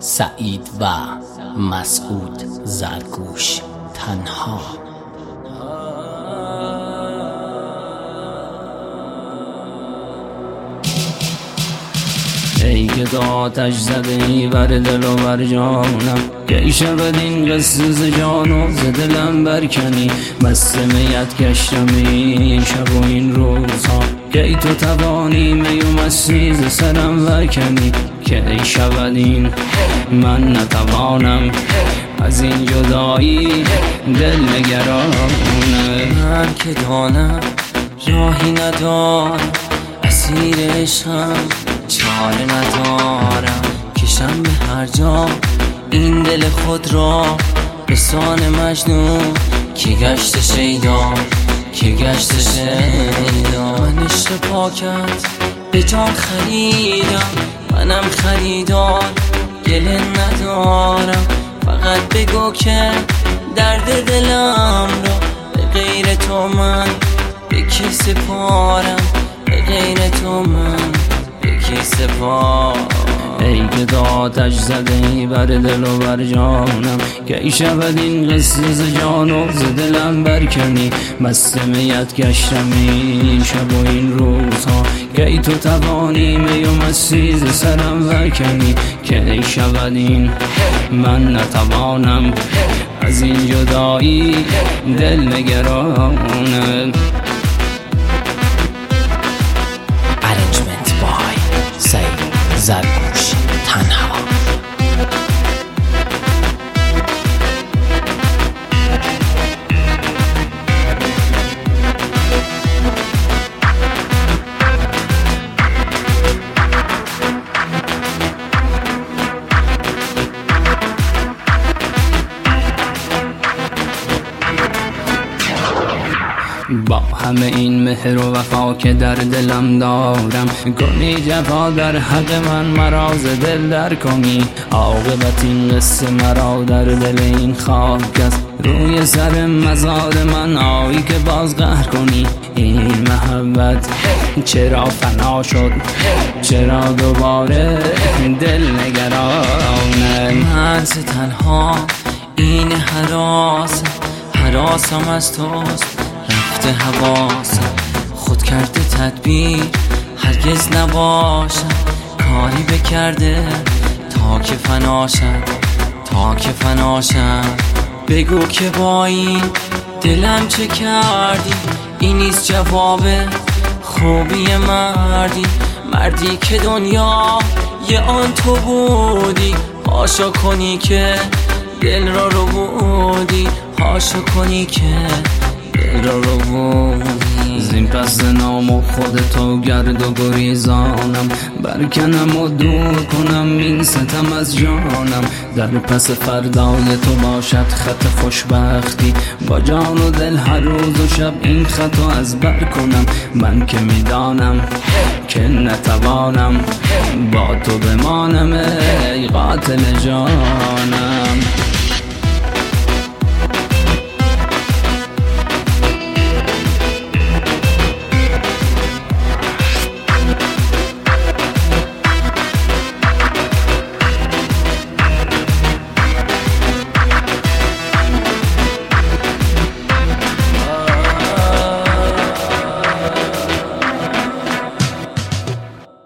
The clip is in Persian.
سعید و مسعود زرگوش تنها. ای که تو آتش زده ای بر دل و بر جانم، که ای شود این قصه ز جان و ز دلم برکنی. مست میت گشتم این شب و این روزها، که ای تو توانی می و مستی ز سرم برکنی. که ای شود این من نتوانم از این جدایی دل نگرانم. من که دانم راهی ندارم، اسیر عشقم چاره ندارم. کشم به هر جا این دل خود را به سان مجنون که گشت شیدا، که گشت شیدا. من عشق پاکت به جان خریدم، منم خریدار گله ندارم. فقط بگو که درد دلم را به غیر تو من به کی سپارم، به غیر تو من به کی سپارم. ای که تو آتش زده ای بر دل و بر جانم، که ای شود این قصه ز جان و ز دلم برکنی. مست میت گشتم این شب و این روزها، که ای تو توانی می و مستی ز سرم برکنی. که ای شود این من نتوانم از این جدایی دل نگرانم. Arrangement by سعید زرگوش تنها. با همه این مهر و وفا که در دلم دارم، کنی جفا در حق من مرا ز دل در کنی. عاقبت این قصه مرا در دل این خاک است، روی سر مزار من آیی که باز قهر کنی. این محبت چرا فنا شد، چرا دوباره دل نگرانه. من ز تنها این حراسم از توست رفته حواسم. خود کرده تدبیر هرگز نباشم، کاری بکرده تا که فناشم، تا که فناشم. بگو که با این دلم چه کردی، این نیست جواب خوبی مردی. مردی که دنیا یه آن تو بودی، هاشا کنی که دل را رو بودی، هاشا کنی که دل را رو بودی. زین پس نام و خودتو گرد و گریزانم، برکنم و دور کنم این ستم از جانم. در پس فردای تو باشد خط خوشبختی، با جان و دل هر روز و شب این خطو از بر کنم. من که میدانم که نتوانم با تو بمانم ای قاتل جانم.